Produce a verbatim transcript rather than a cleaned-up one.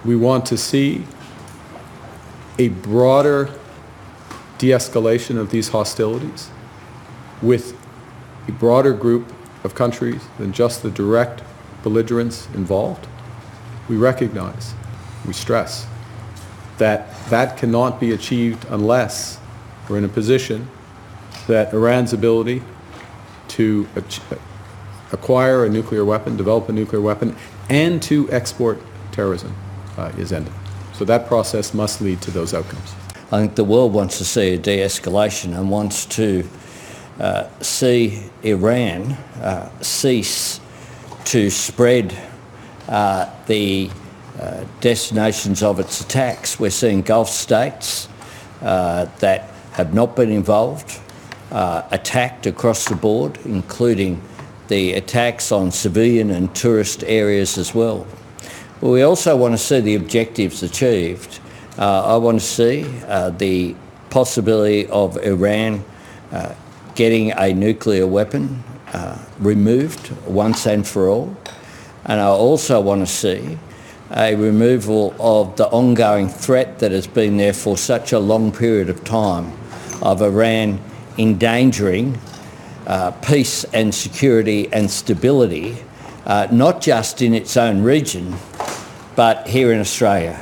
We want to see a broader de-escalation of these hostilities with a broader group of countries than just the direct belligerents involved. We recognize, we stress, that that cannot be achieved unless we're in a position that Iran's ability to acquire a nuclear weapon, develop a nuclear weapon, and to export terrorism uh, is ended. So that process must lead to those outcomes. I think the world wants to see a de-escalation and wants to uh, see Iran uh, cease to spread uh, the uh, destinations of its attacks. We're seeing Gulf states uh, that have not been involved uh, attacked across the board, including the attacks on civilian and tourist areas as well. But we also want to see the objectives achieved. Uh, I want to see uh, the possibility of Iran uh, getting a nuclear weapon uh, removed once and for all. And I also want to see a removal of the ongoing threat that has been there for such a long period of time of Iran endangering uh, peace and security and stability, uh, not just in its own region, but here in Australia.